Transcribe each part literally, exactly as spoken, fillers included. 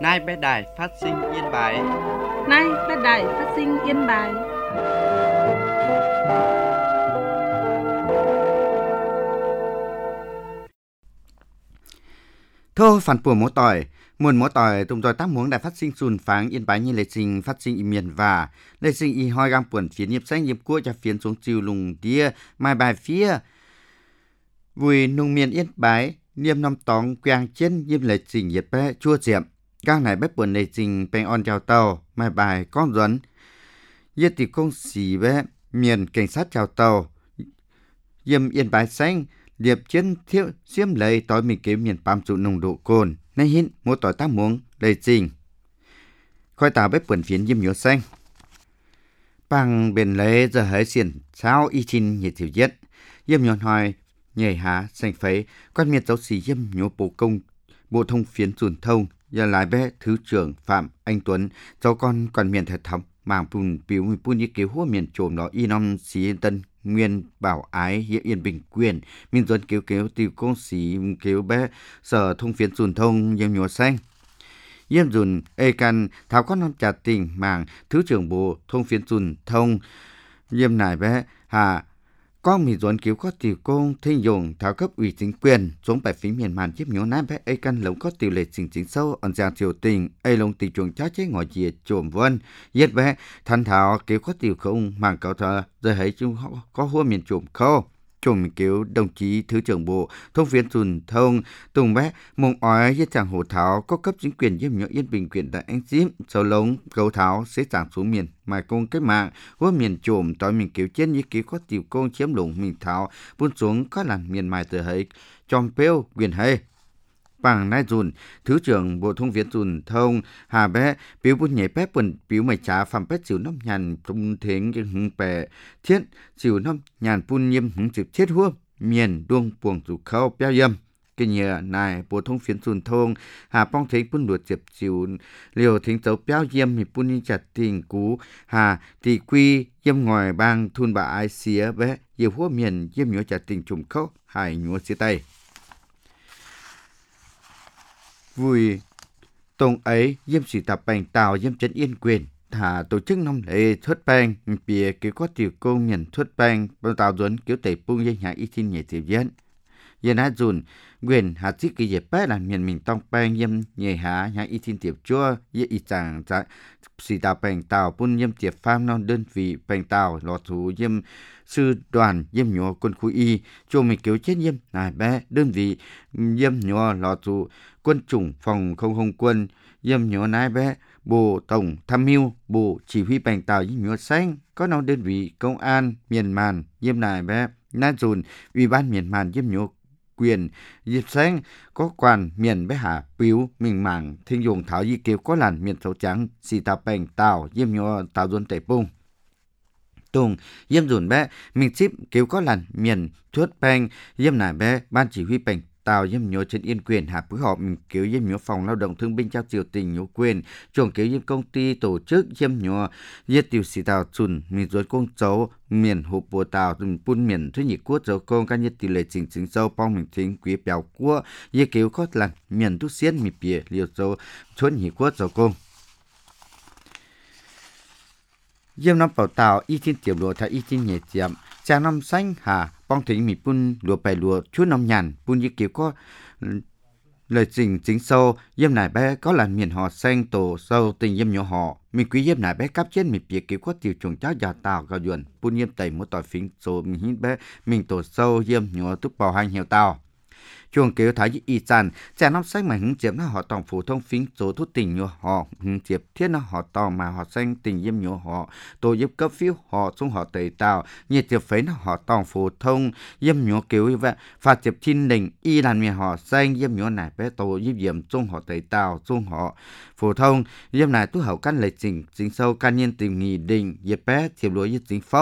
Nay bé đài phát sinh Yên Bái. Nay bé đài phát sinh Yên Bái. Thôi phản bùa mố tỏi, muôn mố tỏi tùng rồi tác muốn đài phát sinh sùn pháng Yên Bái như lệ trình phát sinh y miền và lệ trình y hoi gam buồn phiến nhiệp xanh nhiệp cua cho phiến xuống chiều lùng đĩa mai bài phía vùi nung miền Yên Bái niêm năm tóng quang trên nhiêm lệ trình nhiệp bé chua diệm gang này bếp buồn lệ trình bèn on chào tàu mai bài con duẩn nhiệt tỷ công xỉ bé miền cảnh sát chào tàu diêm Yên Bái xanh điệp chiến thiếu xiêm lấy tối mình kiếm miền bám trụ nồng độ cồn nay hin một tỏi tác muống lệ trình khói tàu bếp buồn phiến diêm nhựa xanh bằng bên lấy giờ hãy xiển sao y chín nhiệt thiểu nhất diêm nhọn hỏi nhảy há xanh phấy quan miệt giáo sĩ diêm nhổ bộ công bộ thông phiến truyền thông giờ lại bé thứ trưởng Phạm Anh Tuấn cháu con còn miền thật thắm mảng bùn biểu mùi bùn như kiểu hua miền trộm đó y năm xí yên tân nguyên bảo ái hiện yên bình quyền miền dân kéo kéo tiêu công xí kéo bé sở thông phiến truyền thông diêm nhổ xanh diêm dùn ê can tháo con non trà tình mảng thứ trưởng bộ thông phiến truyền thông diêm này bé hà con mì dọn cứu có tiểu công thiên dùng tháo cấp ủy chính quyền xuống bài phím miền màn chiếc nhớ nát bé ấy căn lống có tiểu lệ chính chính sâu ẩn giang triều tình ấy lông tỷ chuồng chá chế ngồi diệt trộm vân giết bé thanh thảo cứu có tiểu không màng cầu thờ rồi hãy chung có hua miền trộm khâu trộm cứu đồng chí thứ trưởng bộ thông phiến truyền thông tùng bé mông ói giết chàng hồ tháo có cấp chính quyền diêm nhớ yên bình quyền tại anh diêm sâu lống cầu tháo sẽ giảm xuống miền mà công cách mạng hua miền trộm tối mình cứu chết như cứu có tiểu công chiếm lũng mình tháo buôn xuống có làn miền mài từ ấy trong pêu quyền hay bằng nai dùn thứ trưởng bộ thông phiến truyền thông hà bé biểu bút nhảy bé quần biểu mày trả phạm bé chịu năm nhàn trung thiến cái hứng bè thiết chịu năm nhàn pun nhiêm hứng chịu chết hua miền đuông buồng chủ khâu béo yêm cái nhờ này bộ thông phiến truyền thông hà bong thấy pun đuổi chụp chịu liều thính tấu béo yêm thì pun đi chặt tình cú hà thì quy yêm ngoài bang thun bà ai xía bé nhiều hua miền yêm nhớ chặt tình trùng khâu hải nhúa xía tay vui tông ấy diêm sĩ tập bành tàu diêm trấn yên quyền thả tổ chức năm lễ xuất bang bìa kiểu có tiểu công nhận xuất bang bao tàu duẩn kiểu tẩy bung danh hạ y tin nhảy tiểu dân dân hát dùn quyền hạt chiếc kỳ dẹp bé là miền mình tông bang diêm nhảy hạ hạ y tin tiểu chua dễ y chẳng dạ sĩ tập bành tàu bun diêm tiệp pham non đơn vị bành tàu lọ thủ diêm sư đoàn diêm nhỏ quân khu y cho mình kiểu chết diêm này bé đơn vị diêm nhỏ lọ thủ quân chủng phòng không không quân diêm nhỏ nái bé bộ tổng tham mưu bộ chỉ huy bành tàu diêm nhỏ xanh có nào đơn vị công an miền màn diêm này bé nát dùn ủy ban miền màn diêm nhỏ quyền diệp xanh có quan miền bé hà piu mình mảng thiên dùng thảo di kiều có làn miền sấu trắng xì tà bành tàu diêm nhỏ tàu duân tẩy bung tùng diêm dùn bé mình ship kiều có làn miền thuất bành diêm này bé ban chỉ huy bành tàu diêm nhớ trên yên quyền hạ phối hợp mình cứu diêm nhớ phòng lao động thương binh trao triều tình nhớ quyền chuồng cứu diêm công ty tổ chức diêm nhớ diêm tiểu sĩ tàu chùn mình dối công cháu miền hộp bộ tàu từng pun miền thứ nhị quốc dấu công các nhất tỷ lệ chính chính sâu bong mình chính quý béo quốc diêm cứu có lần miền tu xiên mình bìa liều dấu chuột nhị quốc dấu công diêm năm bảo tàu y tin tiểu lộ thay y tin nhẹ tiệm trang năm xanh hà bong thính mi pun lùa bè lùa chút năm nhàn pun như kiểu có lời trình chính sâu diêm này bé có làn miền họ xanh tổ sâu tình diêm nhỏ họ mình quý diêm này bé cắp chết mình bịa kiểu có tiểu trùng cháu già tàu gạo duẩn pun diêm tẩy một tỏi phím số mình hít bé mình tổ sâu diêm nhỏ túc bào hành hiệu tàu chuồng kéo thái y chàn trẻ năm xanh mà hứng chiếm nó họ tòng phổ thông phím số thuốc tình nhỏ họ hứng chiếm thiết nó họ tòng mà họ xanh tình diêm nhỏ họ tổ giúp cấp phiếu họ xuống họ tẩy tàu nhiệt tiệp phấy nó họ tòng phổ thông diêm nhỏ kéo như vậy phạt chiếm thiên đình y làn miền họ xanh diêm nhỏ này bé tổ giúp diêm xuống họ tẩy tàu xuống họ phổ thông diêm này tu hậu căn lệ trình chính sâu căn nhiên tình nghị định diệp bé chiếm lúa như chính phâu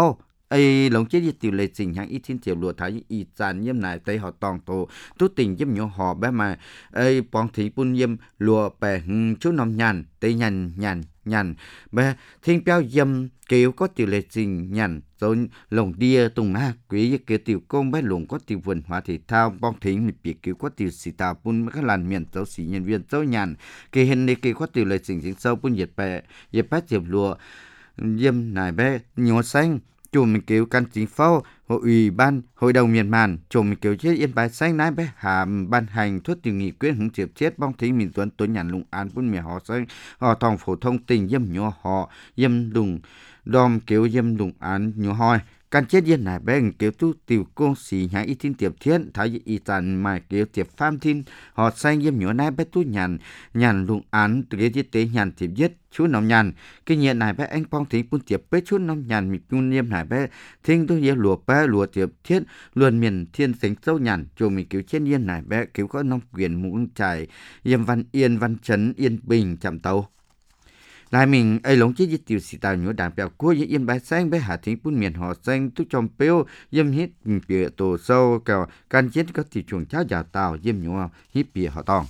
ai lồng chết tiểu lệ trình hàng ít thiên tiểu lụa thái y tràn yếm này tây họ tòng tổ tu tình yếm nhỏ họ bé mà ai bong thị bún yếm lụa bè chú nòng nhàn tây nhàn nhàn nhàn bé thiên béo yếm kêu có tiểu lệ trình nhàn rồi lồng đia tùng ha quý cái tiểu công bé lồng có tiểu vườn hóa thể thao bong thị mình bị kêu có tiểu xì tàu bún các làn miền giáo sĩ nhân viên giáo nhàn cái hình này kêu có tiểu lệ trình chính sâu bún nhiệt bè nhiệt bát tiểu lụa yếm này bé nhỏ xanh chùm mình kêu căn chính phủ hội ủy ban hội đồng miền màn chùm mình kêu chết yên bái xanh nái bé hàm ban hành thuốc tiểu nghị quyết hướng triệt chết bong thí mình tuấn tuấn nhàn lùng án bún mì họ xanh họ thòng phổ thông tình yếm nhỏ họ yếm đùng đom kêu yếm đùng án nhỏ hoi căn chết yên này bé kêu tu tiểu công sĩ nhà y tin tiệp thiên thái y tàn mà kêu tiệp pham tin họ xanh yếm nhỏ nái bé tu nhàn nhàn lùng án từ cái tế nhàn tiệp giết chú nông nhàn cái nhện này bé anh phong thính bún tiệp bé chú nông nhàn mình bún niêm này bé thính tôi nhớ lùa bé lùa tiệp thiết luồn miền thiên tính sâu nhàn chùa mình cứu trên yên này bé cứu có nông quyền muốn trải yêm văn yên văn chấn yên bình chạm tàu lại mình ai lống chết với tiểu sĩ tàu nhớ đảng bèo cua với yên bái xanh bé hạ thính bún miền họ xanh tu trong béo yêm hít bìa tổ sâu kèo can chết có thị chuồng cháo giả tàu yêm nhớ hít bìa họ tòng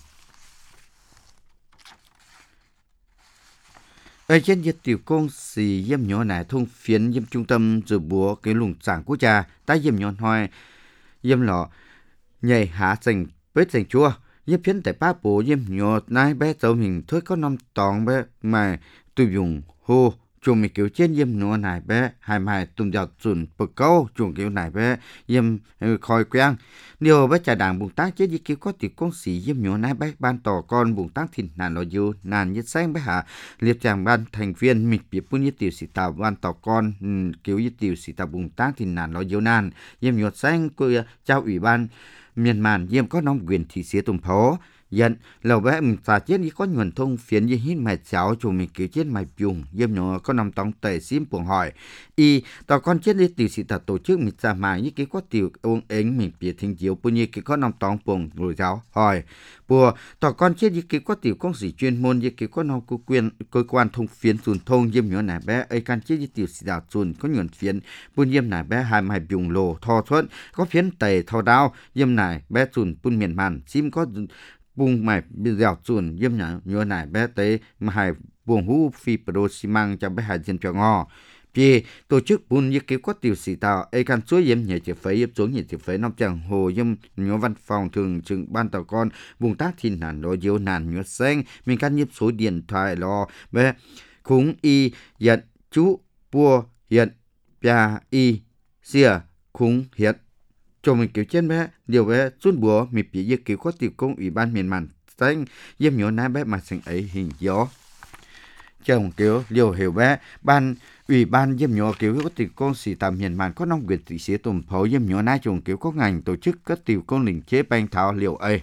ở trên nhiệt tiểu công sĩ yếm nhỏ này thông phiến yếm trung tâm dự búa cái lùng trảng quốc gia ta yếm nhỏ hoài yếm lọ nhảy hạ sành bết sành chua yếm phiến tại ba bộ yếm nhỏ nai bé tàu mình thôi có năm tòng bé mà tôi dùng hô chuồng mình kiểu trên yếm nhỏ này bé hai mai tung dạo chuẩn bực câu chuồng kiểu này bé yếm khói quen điều bé trả đảng bùng tác chết với kiểu có tiểu công sĩ yếm nhỏ này bé ban tỏ con bùng tác thìn nàn lo dư nàn nhất xanh bé hạ liệt chàng ban thành viên mình bị bún nhất tiểu sĩ tàu ban tỏ con kiểu nhất tiểu sĩ tàu bùng tác thìn nàn lo dư nàn yếm nhỏ xanh của trao ủy ban miền màn yếm có nông quyền thị xế tùng phố nhận lầu bé mình xả chết đi có nguồn thông phiến như hít mày cháu chủ mình cứu chết mày dùng yếm nhỏ có nằm tông tẩy xím buồn hỏi y tao con chết đi tiểu sĩ thật tổ chức mình xả mày như cái có tiểu ông ấy mình bị thình chiếu bữa như cái có nằm tông buồn rồi giáo hỏi bùa tao con chết như cái có tiểu công sĩ chuyên môn như cái có nằm cơ quyền cơ quan thông phiến truyền thông yếm nhỏ này bé ấy can chết như tiểu sĩ đạo truyền có nguồn phiến bún yếm này bé hai mày dùng lồ thò thuận có phiến tẩy thò đao yếm này bé truyền bún miền màn xím có bung mày bị dẻo chuồn yếm nhở nhớ này bé tế mà hai buồng hú phi pro xi măng cho bé hai dân cho ngò vì tổ chức bún như kiểu có tiểu sĩ tàu ai can suối yếm nhảy chỉ phải yếm xuống nhảy chỉ phải năm chẳng hồ yếm nhớ văn phòng thường trực ban tàu con vùng tác thiên nản lo diêu nản nhớ xanh mình can nhấp số điện thoại lo bé khúng y nhận chú bua hiện bia y xìa khúng hiện cho mình kiểu trên bé điều bé rút búa mình bị giết kiểu có tiểu công ủy ban miền màn xanh yếm nhỏ nái bé mà sinh ấy hình gió chồng kiểu điều hiểu bé ban ủy ban yếm nhỏ kiểu có tiểu công sĩ tạm miền màn có nông quyền thị xế tùng phố yếm nhỏ nái chồng kiểu có ngành tổ chức các tiểu công lĩnh chế banh thảo liệu ấy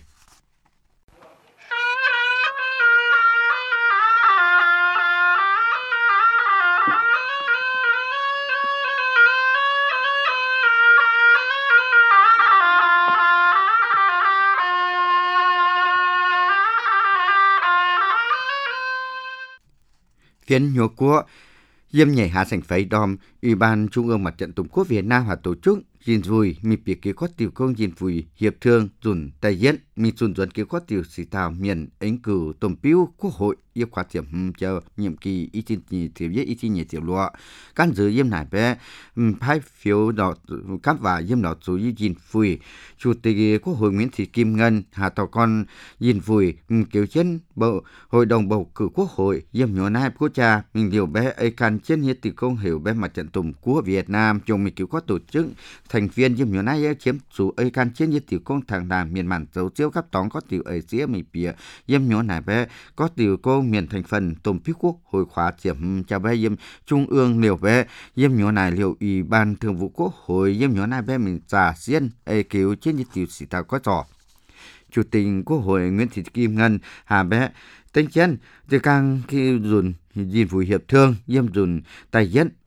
phiến nhỏ của yếm nhảy hạ sảnh phấy đom ủy ban trung ương mặt trận tổ quốc Việt Nam và tổ chức gìn vui mi bị kế có tiểu công gìn vui hiệp thương dùn tài diễn mi dùn dùn kế có tiểu sĩ tàu miền ứng cử tổng biêu quốc hội yêu khoa tiệm chờ nhiệm kỳ y chín nhị tiểu viết y chín nhị tiểu lụa căn giữ yếm này bé phái phiếu đỏ cắp và yếm đỏ chủ y gìn vui chủ tịch quốc hội Nguyễn Thị Kim Ngân hạ tàu con gìn vui kiểu trên bộ hội đồng bầu cử quốc hội yếm nhỏ nai quốc cha mình điều bé ấy căn trên hiệp tiểu công hiểu bé mặt trận tổ quốc Việt Nam trong mình kiểu có tổ chức thành viên yếm nhỏ nai chiếm chủ ấy căn trên hiệp tiểu công thằng đàm miền màn dấu chiếu cấp tóng có tiểu ấy xía mình bìa yếm nhỏ này bé có tiểu công miền thành phần tổng bí quốc hội khóa chiếm cho bé yếm trung ương liều bé yếm nhỏ này liều ủy ban thường vụ quốc hội yếm nhỏ này bé mình trả xiên ấy kiểu trên hiệp tiểu sĩ tàu có trò chủ tịch quốc hội Nguyễn Thị Kim Ngân hà bé tính chân từ càng khi dùn gìn vui hiệp thương yếm dùn tài diễn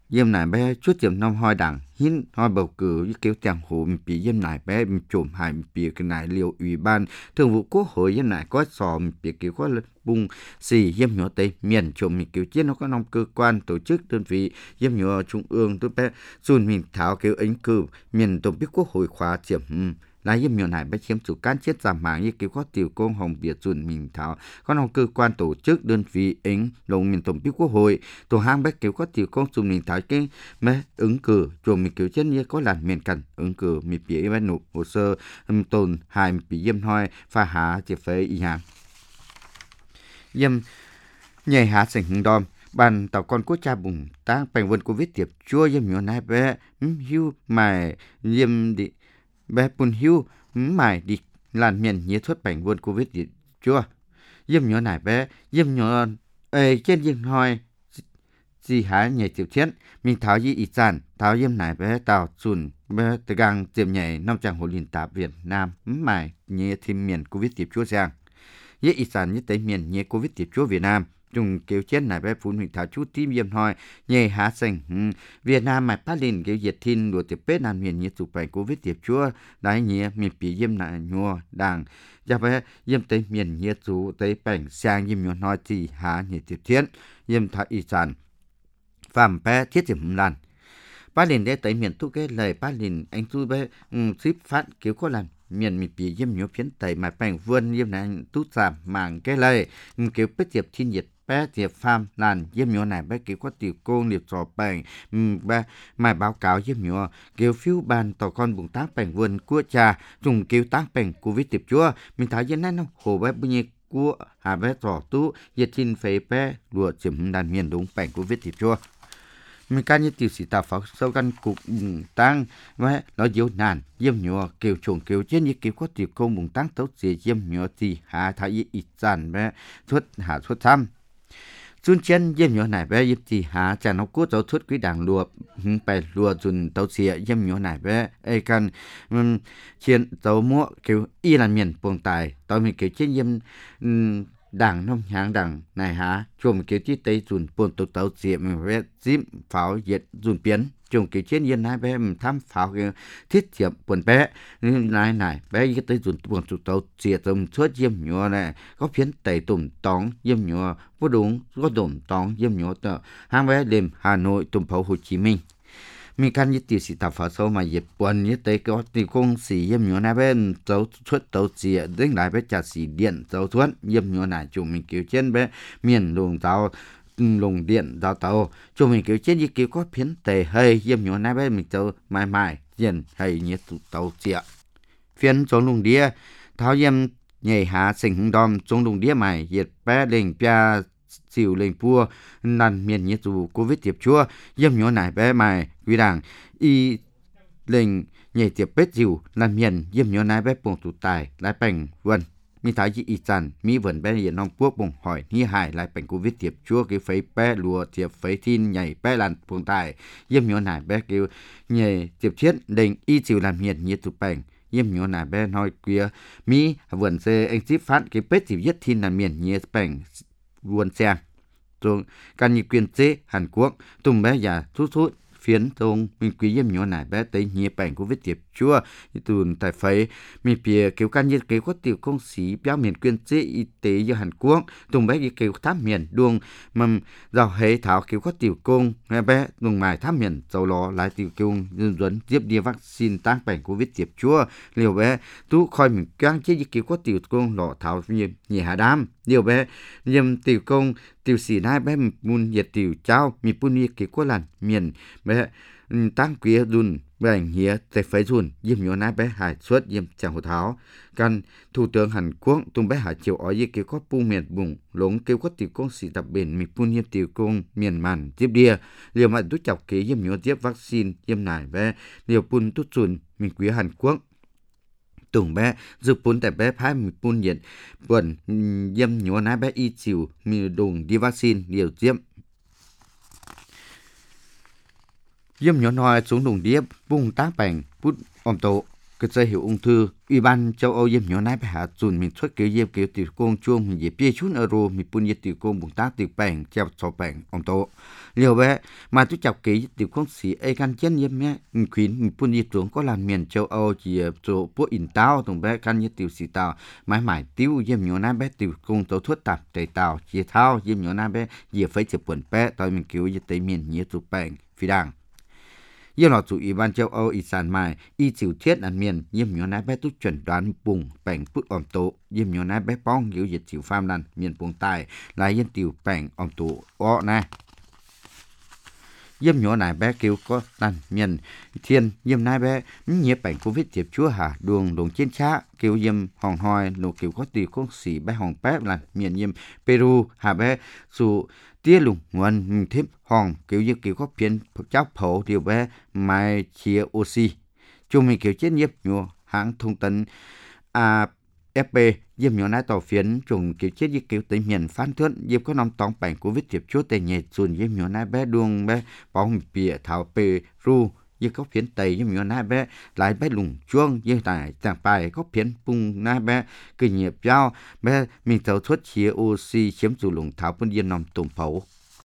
yếm nải bé chút tiệm năm hoi đảng hiến hoi bầu cử với kiểu tiếng hồ mình bị yếm nải bé mình trộm hại mình bị cái nải liệu ủy ban thường vụ quốc hội yếm nải có sò mình bị kiểu có bung xì yếm nhỏ tây miền trộm mình kiểu chết nó có năm cơ quan tổ chức đơn vị yếm nhỏ trung ương tôi bé xuân mình thảo kiểu ứng cử miền tổng biết quốc hội khóa tiệm là yếm nhỏ này bé chiếm chủ can chết giảm mạng như kiểu có tiểu công hồng biệt xuân mình thảo có năm cơ quan tổ chức đơn vị ứng lồng miền tổng biết quốc hội tổ hang bé kiểu có tiểu công xuân mình thảo cái mấy ứng cử trộm mình kiểu chết như có làn miền cảnh ứng cử mình bị bé nộp hồ sơ tồn hài bị yếm hoi pha há chỉ phải y hàng yếm nhảy hạ sảnh hưng đom bàn tàu con quốc cha bùng tang bành vân covid tiệp chua yếm nhỏ này bé hưu mài yếm đi bé bùn hưu mài đi làn miền nhớ thuật bành vân covid tiệp chua yếm nhỏ này bé yếm nhỏ ấy trên yếm hoi gì há nhảy tiểu chiến mình tháo yi ít sản tháo yếm này bé tàu sùn bé từ gang tiệm nhảy năm chàng hồ liên tạp Việt Nam mài nhớ thêm miền covid tiệp chua sang yi ít sản như tới miền nhớ covid tiệp chua Việt Nam chung kiểu chết này bé phun mình tháo chút tim yếm hoi nhảy há sành ừ. Việt Nam mày phát lên kiểu diệt thiên đùa tiệp bết nan miền nhớ chụp bài covid tiệp chua đái nhớ miền bị yếm này nhua đàng giờ bé yếm tới miền nhớ chú tới bảnh sang yếm nhua nói thì há nhớ tiệp chiến yếm tháo ít sản phạm bé thiết điểm lần ba liền để tới miền tu cái lời ba liền anh tu bé ship phát kiểu có lần miền miền bị yếm nhua phiến tây mà bảnh vươn yếm này tu giảm mảng cái lời kiểu bết tiệp thiên nhiệt bé tiệp farm làn yếm nhua này bé kiểu có tiểu cô liệp trò bảnh bé mà báo cáo yếm nhua kiểu phiếu ban tàu con bùng tác bảnh vươn của cha dùng kiểu tác bảnh covid tiệp chúa mình thấy dân này nó hồ bé bao nhiêu của hà bé trò tu nhiệt thiên phê bé lùa chìm đàn miền đúng bảnh covid tiệp chúa mình can như tiểu sĩ tạo pháo sâu căn cục bùng tăng và nó dấu nàn yếm nhua kiểu trùng kiểu trên như kiểu có tiểu công bùng tăng tốt gì yếm nhua thì hà thái ít dàn bé thuốc hà thuốc thăm xuân chen yếm nhua này bé yếm thì hà cha nó cố tàu thuốc quý đảng lùa bài lùa dùn tàu xìa yếm nhua này bé ai can chiến tàu múa kiểu y là miền buồng tài tàu mình kiểu trên yếm đảng nông hàng đảng này hả chùm kiểu chi tây dùn buồn tàu tàu xìa mình bé dím pháo diệt dùn biến chùm kiểu trên yên này bé mình tham pháo cái thiết thiệp buồn bé này này bé cái tây dùn buồn tàu tàu xìa tôm suốt yếm nhua này có phiến tây tùm tóng yếm nhua có đúng có tùm tóng yếm nhua tờ hàng bé đêm Hà Nội tùm phố Hồ Chí Minh mình can như tiểu sĩ tập phá sâu mà dịp buồn như tế có tiểu công sĩ yếm nhua này bên tàu suốt tàu xìa đến lại bé trả sĩ điện tàu suốt yếm nhua này chùm mình kiểu trên bé miền luồng tàu lùng điện tàu tàu chùm mình kiểu trên như kiểu có phiến tề hơi yếm nhua này bé mình tàu mãi mãi diện hay như tàu xìa phiến chống lùng đĩa tháo yếm nhảy hạ sình hưng đom chống lùng đĩa mày dịp bé lên pia xỉu lên pua nằn miền nhiệt dù covid tiệp chua yếm nhua này bé mày quý đảng y lên nhảy tiệp bết dìu nằn miền yếm nhua này bé buồng tụ tài lại bành vân mi thái dị ít dàn mi vần bé hiện nông quốc bùng hỏi ni hải lại bành covid tiệp chua cái phấy bé lùa tiệp phấy thiên nhảy bé làn buồng tài yếm nhua này bé kêu nhảy tiệp thiết lên y chịu làm miền nhiệt tụ bành yếm nhua này bé nói kia mi vần xe anh ship phát cái bết dìu nhất thiên là miền nhiệt bành buồn xe rồi can như quyền chế Hàn Quốc tùng bé già thút thút phiến tông mình quý yếm nhua này bé tới nhẹ bảnh của viết tiệp chua tùn tại phải mình bìa kiểu can như kiểu có tiểu công sĩ béo miền quyền chế y tế do Hàn Quốc tùng bé như kiểu tháp miền đuông mầm giàu hệ thảo kiểu có tiểu công nghe bé tùng mài tháp miền dầu lò lại tiểu công dân duẩn tiếp đi vaccine tăng bảnh của viết tiệp chua liều bé tú khỏi mình can chế như kiểu có tiểu công lọ thảo như nhẹ hà đam liều bé nhầm tiểu công tiểu sĩ nai bé mun nhiệt tiểu trao mi pun như kiểu có làn miền bé tăng quý dùn bé ảnh hía tại phải dùn yếm nhua nai bé hải suốt yếm chàng hồ tháo can thủ tướng Hàn Quốc tung bé hải chiều ói như kiểu có pu miền bùng lống kêu có tiểu công sĩ tập bền mi pun yếm tiểu công miền màn tiếp đia liều mà đút chọc kế yếm nhua tiếp vaccine yếm nải bé liều pun tút dùn mình quý Hàn Quốc tùng bé dự pun tại bé phái mi pun nhiệt buồn yếm nhua nai bé y chiều mi đùng đi vaccine liều tiêm yếm nhua nói xuống đùng điếp bung tác bành bút ôm tổ cái dây hiệu ung thư Ủy ban châu Âu yếm nhỏ náiไปหาจุนมีช่วยเกี่ยวเยี่ยมเกี่ยวติดโกงช่วงมีเยี่ยเปียชุนอโรมีปุ่นเยี่ยติดโกงบุงตาติดแปงเจ้าสอบแปงอมโตเลี้ยวแวะมาตุจับเกี่ยวติดโกงสีไอกันเจนเยี่ยมแม่ขวินมีปุ่นเยี่ยตัวก็ลานเมียนchâu Âu chỉ chỗ bộ in tao tรงแวะกันเยี่ยติวสีตาวหมายหมายติวเยี่ยมnhỏ náiไปติวโกงตัวทวดตับใจตาวเยี่ยเท้าเยี่ยมnhỏ náiไปเยี่ยไฟจะป่วนแปะตอนมีเกี่ยวเยี่ยติเมียนเยี่ยตัวแปงฟีดังยี่หลอดสู่ủy ban châu Âuอีสานmai y chịu thiết ăn miền yếm nhỏ nái bé tu chuẩn đoán bùng bèn bút ỏm tố yếm nhỏ nái bé bong hiểu dịch chịu pham đàn miền bùng tài lại yên tiểu bèn ỏm tố ọ nè yếm nhỏ nái bé kêu có đàn miền thiên yếm nái bé nhiếp bèn covid tiệp chúa hà đường đồng trên chá kêu yếm hòn hoi nô kêu có tiểu con xỉ bé hòn bé là miền yếm Peru hà béสู่tia lùng nguồn thêm hòn kiểu như kiểu có phiền cháo phổ điều bé mai chia oxy chung mình kiểu chết nhiếp nhua hãng thông tấn a ép pê diêm nhỏ nái tàu phiến trùng kiểu chết như kiểu tới miền phán thớt diêm có năm tòng bảnh covid tiệp chúa tây nhẹ xuân diêm nhỏ nái bé đuông bé bóng bìa thảo Peru như có phiến tây diêm nhỏ nái bé lại bé lùng chuông như tại chẳng bài có phiến bung nái bé cười nhịp giao bé mình tàu thuốc chia oxy chiếm dù lùng thảo phân diêm nằm tùng phẩu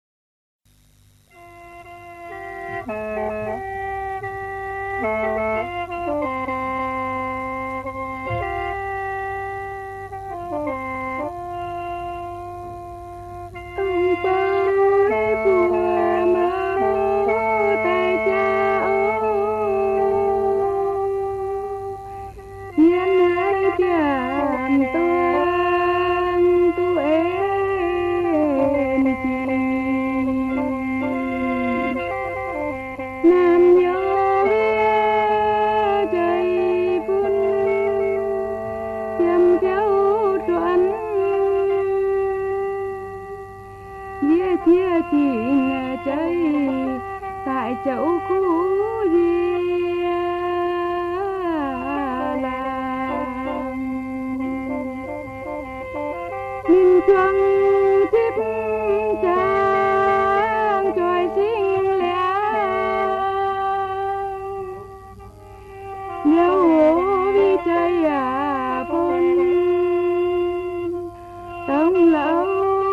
tại chỗ cũ gì làng nhìn trăng tiếp trang trời xinh lẻ nếu vì trời à bôn tông lâu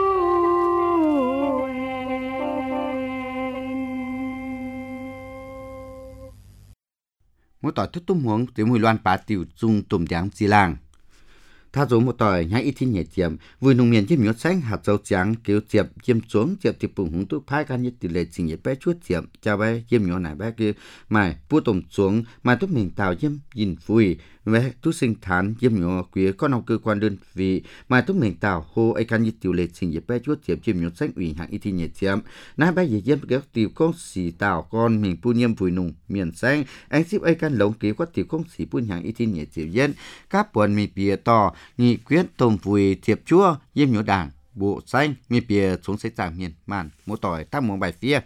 mỗi tỏi thức tung huống tới mùi loan bá tiểu dung tùm đáng xì làng tha dấu một tỏi nhái ít thiên nhẹ chiếm vui nông miền chiếm nhốt xanh hạt dầu trắng kêu chiếm chiếm xuống chiếm tiệp bùng húng túc phái can nhất tỷ lệ trình nhẹ bé chuốt chiếm chào bé chiếm nhỏ này bé kia mày bua tùng xuống mày túc mình tạo chiếm nhìn vui bé túc sinh thán chiếm nhỏ quý con ông cơ quan đơn vị mày túc mình tạo hô ai can nhất tỷ lệ trình nhẹ bé chuốt chiếm chiếm nhốt xanh ủy hạng ít thiên nhẹ chiếm nãy bé gì chiếm kéo tiểu con xì tạo con mình pu nhiêm vui nùng miền xanh anh ship ai can lồng kêu có tiểu con xì pu hạng ít thiên nhẹ chiếm dân các buồn mình bìa to nghị quyết tôm vùi thiệp chua yếm nhổ đảng bộ xanh mi bìa xuống xây tràng miền màn mỗi tỏi tác mong bài phía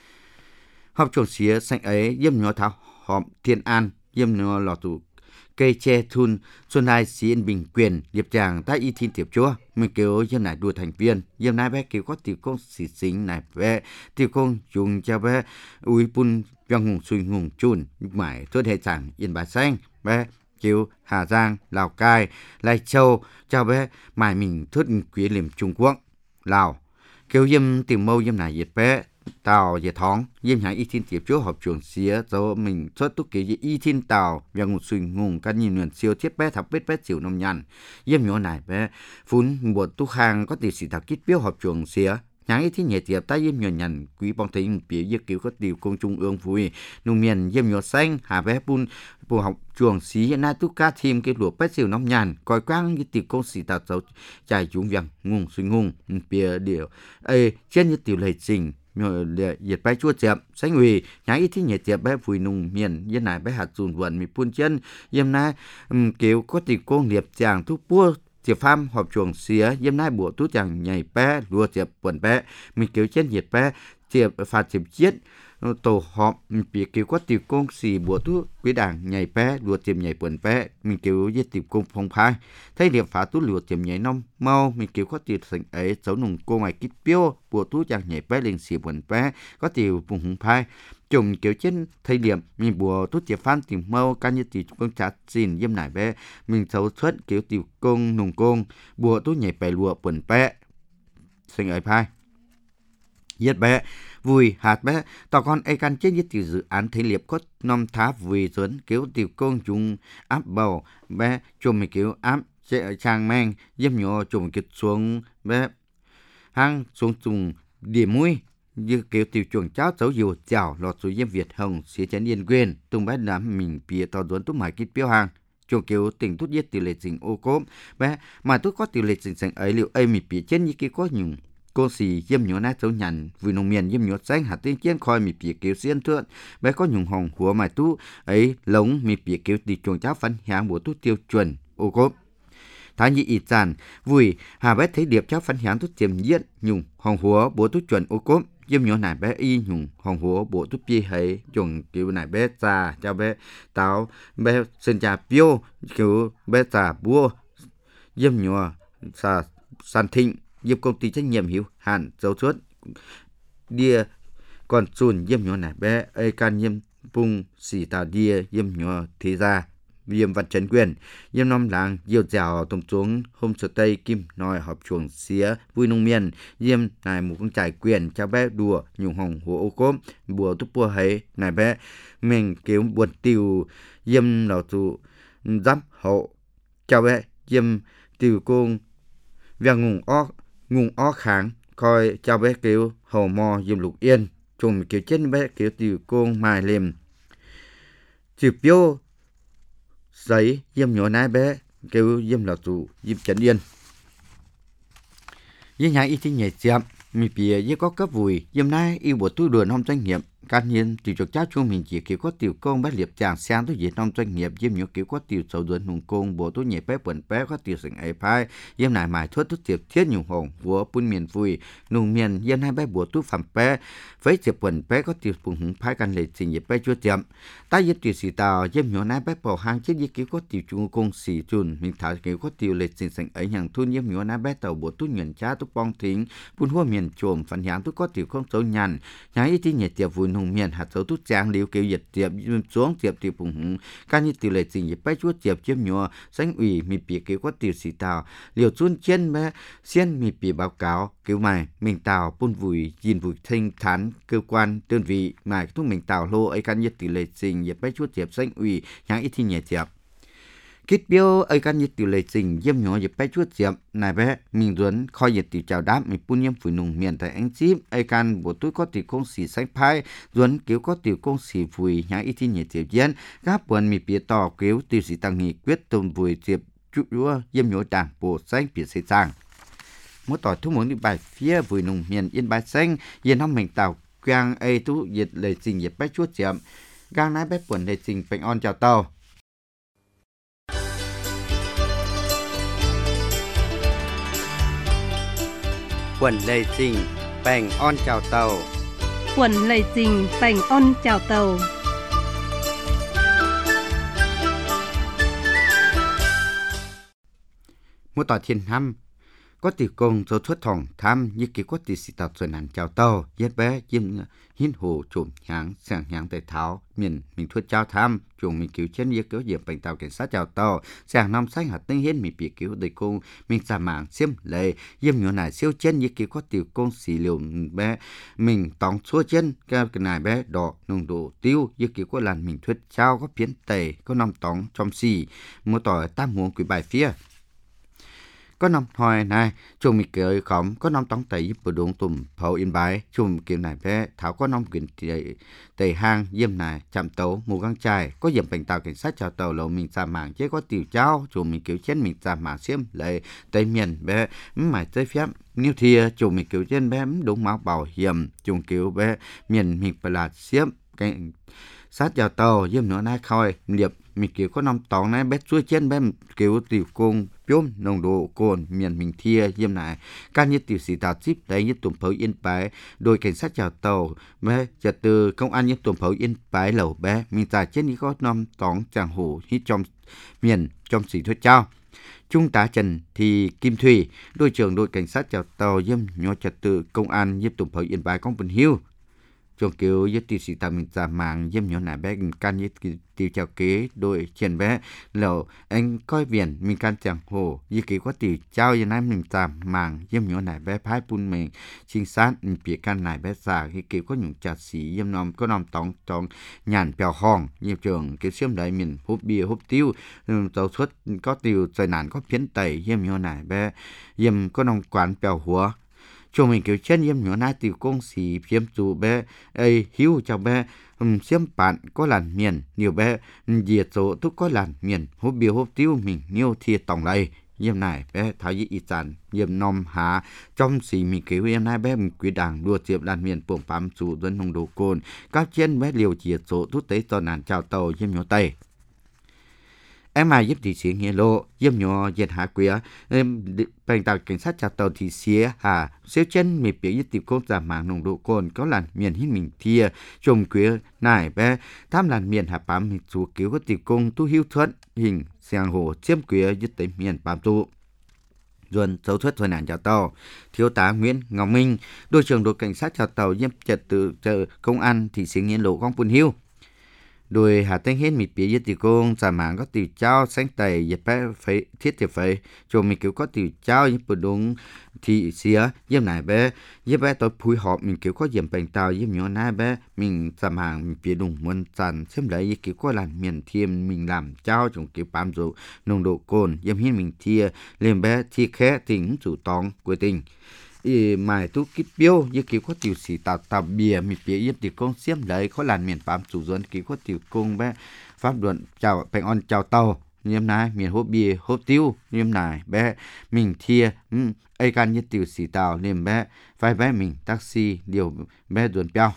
họp trồng xía xanh ấy yếm nhổ thảo hòm thiên an yếm nhổ lò tủ cây tre thun xuân hai xin bình quyền điệp tràng tại y thiên thiệp chua mình kêu yếm này đua thành viên yếm này bé kêu có tiểu công xì xính này bé tiểu công dùng cho bé ui pun vang hùng xuôi hùng chun mãi thuốc hệ chẳng yên bài xanh bé kêu Hà Giang, Lào Cai, Lai Châu, chào bé mài mình thuyết quý liềm Trung Quốc, Lào, kêu yếm tìm mâu yếm này yết bé, Tàu yết thóng, yếm hãy y thiên tiệp chúa họp trường xía, dấu mình thuyết túc kêu y thiên tàu, và ngụt xuôi ngùng các nhìn nguyện siêu thiết bé thập bết bé chịu nông nhằn, yếm nhỏ này bé, phún buộc túc hàng có tỷ sĩ thảo kít biếu họp trường xía, nhãn ít nhẹ tiệp ta yếm nhỏ nhằn quý bong thấy biểu giết cứu có điều công trung ương vui nông miền yếm nhỏ xanh hà bé bun bù học trường xí na tu ca thêm cái lụa bét siêu nóng nhàn coi quang như tiểu công sĩ tạo dấu chạy chúng vàng ngung suy ngung bìa điều ê trên như tiểu lệ trình nhỏ diệt bé chua chậm xanh ủy nhãn ít nhẹ tiệp bé vui nông miền yên này bé hạt dùn vườn mi pun chân yếm na kiểu có tiểu công liệp chàng thu bua tiệp pham họp chuồng xía yếm nai bùa tú chẳng nhảy bé lùa tiệp quần bé mình kêu chết nhiệt bé tiệp phạt tiệp chết tổ họp bị kiểu có tiểu công xì bùa tú quý đảng nhảy bé đùa tiệm nhảy bẩn bé mình kiểu với tiểu công phong phai thấy điểm phá tú lùa tiệm nhảy nông mau mình kiểu có tiểu thành ấy cháu nùng cô ngoài kít piêu bùa tú chàng nhảy bé lên xì bẩn bé có tiểu bùng hùng phai chồng kiểu trên thời điểm mình bùa tú tiệp phan tìm mau can như tiểu công chặt xin dâm nải bé mình cháu xuất kiểu tiểu công nùng công bùa tú nhảy bé lùa bẩn bé sinh ấy phai giết bé vui hạt bé tao con ai can chết giết từ dự án thế liệp có năm tháp vui dẫn kiểu tiểu công chúng áp bầu bé chùm mình kiểu áp chạy trang mang dâm nhỏ chùm kịch xuống bé hang xuống trùng điểm mũi như kiểu tiểu chuồng cháo cháu dầu chảo lọt xuống dâm Việt Hồng xía chén yên quên tung bé làm mình bìa tao dẫn túc mãi kít biểu hàng chuồng kiểu tỉnh tút giết tỷ lệ trình ô cốm bé mà tôi có tỷ lệ trình sành ấy liệu ấy mình bìa chết như kia có nhung cô xì dâm nhớ nát cháu nhằn vì nông miền dâm nhớ xanh hạt tiên chiến coi mì bìa kiểu xiên thượng bé có nhung hồng của mày tú ấy lống mì bìa kiểu đi chuồng cháo phấn hàng của tú tiêu chuẩn ô cốp thái nhị ít giàn vui hà bé thấy điệp cháo phấn hàng tú tiềm nhiệt nhung hồng húa bố tú chuẩn ô cốp dâm nhớ nải bé y nhung hồng húa bố tú pi hay chuồng kiểu nải bé già cho bé táo bé sơn trà piêu kiểu bé già bua dâm nhớ sa san thịnh dâm công ty trách nhiệm hữu hạn dấu suất đia còn chùn dâm nhỏ nải bé ai can dâm bung xì tàu đia dâm nhỏ thế gia dâm vật trấn quyền dâm năm làng diều dẻo tổng xuống hôm sở tây kim nói họp chuồng xía vui nông miền dâm này một con trải quyền cho bé đùa nhung hồng hồ ô cốm bùa túp bùa hay này bé mình kiểu buồn tiêu dâm lão tụ giáp hậu cho bé dâm tiêu công và ngùng ó ngùng ó kháng coi cho bé kiểu hầu mò dùm lục yên chung kiểu trên bé kiểu tiểu công mài liềm chụp vô giấy dùm nhỏ nái bé kiểu dùm là tụ dùm chấn yên với nhà y tí nhảy chậm mi bìa với có cấp vùi dùm nái yêu bộ tu đuổi nông doanh nghiệp căn nhiên tiểu trục cháu chung mình chỉ kiểu có tiểu công bắt liệp chàng sang tôi việt nông doanh nghiệp dùm nhỏ kiểu có tiểu sầu đuổi nông công bộ tu nhảy bé bẩn bé có tiểu sừng ấy phai dùm nải mài thuốc thuốc tiệp thiết nhung hồng vua bún miền vui nông miền dùm hai bé bộ tu phẩm bé với tiệp bẩn bé có tiểu bùng hùng phai căn lệ trình nhảy bé chúa tiệm ta với tiểu xì tàu dùm nhỏ nái bé bỏ hàng chết với kiểu có tiểu chung công xì chun mình thả kiểu có tiểu lệ trình sừng ấy hàng thun dùm nhỏ nái bé tàu bộ tu nhận cha tu bong thính bún hoa miền trộm phần hàng tu có tiểu không xấu nhàn nhà y tí nhảy tiệp vui nông miền hạt dấu tút trang liều kiểu dịch tiệp xuống tiệp tiệp bùng hùng can như tiểu lệ trình nhảy bé chúa tiệp chiếm nhỏ xanh ủy mi bìa kiểu có tiểu xì tàu liều chun trên bé xiên mi bìa báo cáo kiểu mày mình tàu bún vùi gìn vùi thanh thán cơ quan đơn vị mày thúc mình tàu lô ấy can như tiểu lệ trình nhảy bé chúa tiệp xanh ủy nhà ít thì nhảy tiệp kết biểu ấy can như tiểu lệ trình dâm nhỏ nhảy bé chúa tiệp này bé mình duấn khoi nhiệt tiểu chào đáp mình bún yếm phủi nùng miền tại anh chip ấy can bộ túi có tiểu công xì xanh phai duấn kiểu có tiểu công xì phủi nhà ít thì nhảy tiệp diễn các buồn mi bìa tỏ kiểu tiểu sĩ tăng nghị quyết tôn vùi tiệp chú đua dâm nhỏ đảng bộ xanh bìa xây sang mỗi tỏi thu muốn đi bài phía vùi nùng miền yên bài xanh yên hông mình tàu quang ấy tú nhiệt lệ trình nhiệt bé chúa tiệp gang nái bé buồn lệ trình bệnh on chào tàu quần lệ trình bành on chào tàu quần lệ trình bành on chào tàu mỗi tỏi thiên hăm có tiểu công số thuốc thòng tham như kiểu có tiểu sĩ tàu xuân hẳn chào tàu giết bé chiêm hiến hồ trộm nháng sàng nháng tại tháo miền mình thuốc trao tham chuồng mình cứu trên như kiểu diệp bệnh tàu cảnh sát chào tàu sàng năm xanh hạt tinh hiến mình bị cứu đầy công mình xả mạng xiêm lệ diêm nhỏ này siêu chân như kiểu có tiểu công xì liều bé mình tòng xua chân cái này bé đỏ nồng độ tiêu như kiểu có làn mình thuốc trao có biến tề có năm tòng trong xì mua tỏi tam muỗng quý bài phía có năm hồi này chung mình cười khóm có năm tống tẩy bờ đống tùm phao yên bái chung kiểu này bé tháo có năm kiện tẩy tẩy hang diêm này chạm tấu mù găng chài có diệm bệnh tàu cảnh sát chào tàu lầu mình xả mạng chế có tiểu trao chung mình kiểu trên mình xả mạng xiêm lại tây miền bé mải chơi phép nếu thì chung mình kiểu trên bé đúng máu bảo hiểm chung kiểu bé miền mình phải là xiêm cái sát chào tàu diêm nữa nai khoi liệp mình kiểu có năm tòng này bé chuối trên bé kiểu tiểu công piôm nồng độ cồn miền mình thia yếm này can như tiểu sĩ tàu chip đấy như tụm phấu yên bái đội cảnh sát chào tàu bé trật từ công an như tụm phấu yên bái lẩu bé mình giải trên ní có năm tòng chàng hổ hít trong miền trong sĩ thôi trao. Trung tá Trần Thị Kim Thủy, đội trưởng đội cảnh sát chào tàu yếm nhỏ trật tự công an yếm tụm phấu yên bái công bình hiu. Trong kiểu yếm tiểu sĩ tàu mình giả mạng yếm nhỏ này bé can như tiểu chào kế đội triển bé lẩu anh coi biển mình can chẳng hồ như kỳ có tiểu trao như này mình giảm màng yếm nhỏ này bé phái pun mình trinh sát mình bị can này bé giả khi kỳ có những trà sĩ yếm nòm có nòm tòng tòng nhàn bèo hòn như trường cái xiêm đấy mình hút bia hút tiêu tàu suất có tiểu trời nản có phiến tẩy yếm nhỏ này bé yếm có nòm quán bèo húa cho mình kiểu chân yếm nhỏ này tiểu công sĩ phiếm chủ bé ấy hiu chào bé um, xiêm bạn có làn miền nhiều bé diệt số thúc có làn miền hút bia hút tiêu mình nhiều thiệt tổng này yếm này bé thái y y sản yếm nom há trong xì mình kiểu yếm này bé mình quý đảng đua tiệp làn miền bổng phám chủ dân nông độ cồn các trên bé liều diệt số thúc tế toàn nạn chào tàu yếm nhỏ tây em ai giúp thị sĩ nghe lộ yếm nhỏ diệt hạ quía bệnh tạo cảnh sát chào tàu thị xía hà xéo chân mì biểu giúp tiểu công giảm mạng nồng độ cồn có làn miền hít mình thia trồng quía nải bé tham làn miền hạ bám mình chủ cứu có tiểu công tu hưu thuận hình sang hồ chiếm quía giúp tới miền bám tụ ruồn dấu thuyết thôi nạn chào tàu thiếu tá Nguyễn Ngọc Minh đội trưởng đội cảnh sát chào tàu yếm trật tự chợ công an thị sĩ nghe lộ công bùn hiu đôi hà tên hết mịt bía với tiểu công giả mạng có tiểu trao sáng tẩy dẹp bé phải thiết tiệp phải cho mình kiểu có tiểu trao như bữa đúng thị xía yếm này bé yếm bé tôi phối hợp mình kiểu có yếm bánh tàu yếm nhỏ này bé mình giả mạng mình bía đúng muốn dàn xem lấy kiểu có làn miền thiêm mình làm trao trong kiểu bám dụ nồng độ cồn yếm hết mình thia lên bé thi khé tính chủ tòng của tình ý mài tu kít biêu như kiểu có tiểu sĩ tạo tạo bìa mi bìa yếm tiểu công xiêm lấy có làn miền bám chủ dân kiểu có tiểu công bé pháp luận chào bánh on chào tàu yếm này miền hốp bìa hốp tiêu yếm này bé mình thia um, ai can như tiểu sĩ tạo nên bé vai bé mình taxi điều bé ruồn béo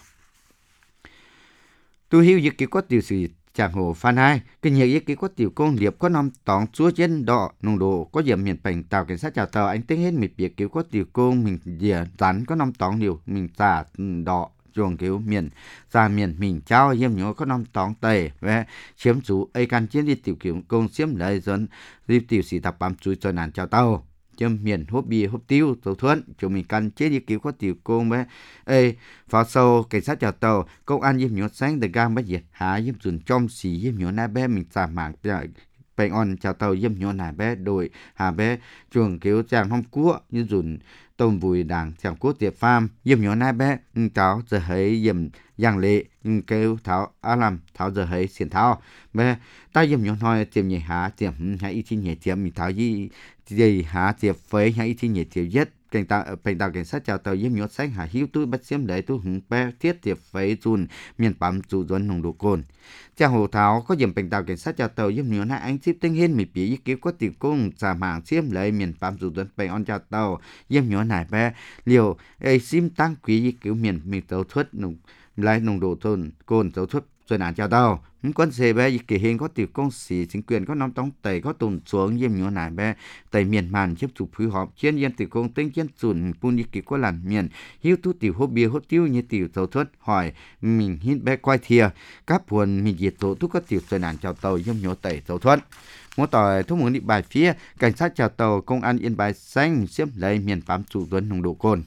tu hiu như kiểu có tiểu sĩ chàng hồ phan hai cái nhiều ý kiến có tiểu công liệp có năm tòng chúa trên đỏ nồng độ có điểm miền bành tàu cảnh sát chào tàu anh tính hết mịt biệt kiểu có tiểu công mình dìa rắn có năm tòng điều mình xả đỏ chuồng kiểu miền ra miền mình trao yếm nhỏ có năm tòng tây và chiếm chủ ai can chiến đi tiểu kiểu công xiêm lấy dân đi tiểu sĩ tập bám chui cho nạn chào tàu châm miền hốp bia hốp tiêu tàu thuận chúng mình căn chế đi cứu có tiểu công bé ê pháo sâu cảnh sát chào tàu công an yếm nhỏ sáng từ gam bé diệt há yếm dùn trong xì yếm nhỏ na bé mình xả mạng bệnh on chào tàu yếm nhỏ na bé đội hà bé chuồng cứu chàng hôm cua như dùn tôm vùi đảng chàng cua tiệp farm yếm nhỏ na bé cháu giờ thấy yếm giang lệ kêu tháo á làm tháo giờ thấy xiên tháo bé ta yếm nhỏ nói tiệm nhảy há tiệm hãy ít nhảy tiệm mình tháo gì gì há tiệp phế hãy ít nhảy tiệp nhất cảnh tạo cảnh tạo cảnh sát chào tàu yếm nhỏ sáng hà hiu tôi bắt xiêm đấy tôi hứng bé thiết tiệp phế dùn miền bám chủ dân nồng độ cồn chàng hồ tháo có điểm cảnh tạo cảnh sát chào tàu yếm nhỏ na anh ship tinh hiên mì bỉ ý kiến có tiểu công giả mạng xiêm lấy miền bám chủ dân bày on chào tàu yếm nhỏ này bé liều ai sim tăng quý ý kiểu miền miền tàu thuất nồng lấy nồng độ cồn cồn tàu thuất rồi nạn chào tàu quân xe bé kỳ hiện có tiểu công sĩ chính quyền có năm tống tẩy có tồn xuống yếm nhỏ này bé tẩy miền màn chấp chủ phối hợp chuyên viên tiểu công tính chuyên chuẩn pun đi kỳ có làn miền hiu tu tiểu hốp bia hốp tiêu như tiểu tàu thuất hỏi mình hít bé quay thìa các buồn mình diệt tổ thúc có tiểu rồi nạn chào tàu yếm nhỏ tẩy tàu thuất mỗi tỏi thúc muốn đi bài phía cảnh sát chào tàu công an yên bái xanh xếp lấy miền bám chủ tuấn nồng độ cồn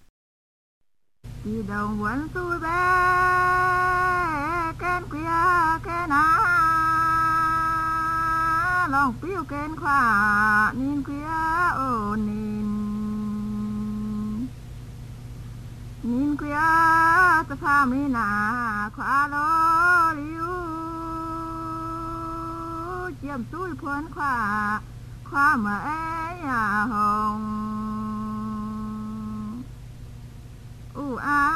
đi đầu quấn tôi bé kén quia kén á lòng phiêu kén khoa nín quia ô nín nín quia ta pha mi na khoa lo liu chiêm túi phun khoa khoa mà ấy à hồng u a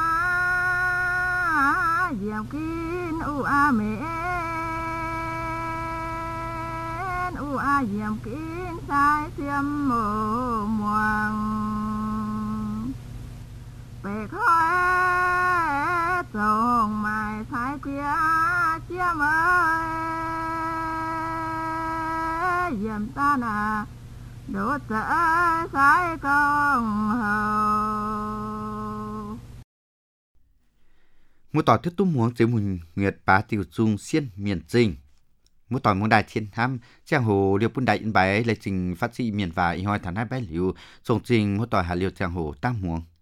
diệm kín u a mến u a diệm kín sai xiêm mồ muang về khói trồng mài thái kia chiêm ơi yểm ta nà đốt sẽ sai công hầu Một tỏi thức tung muống dưới mùn nguyệt bá tiểu dung xiên miền Trinh. Một tỏi muống đại thiên thăm, giang hồ liêu bún đại yên bái lấy trình phát sĩ miền và y hoi thản hai bái liu, song trình một tỏi hà liêu giang hồ tam muống.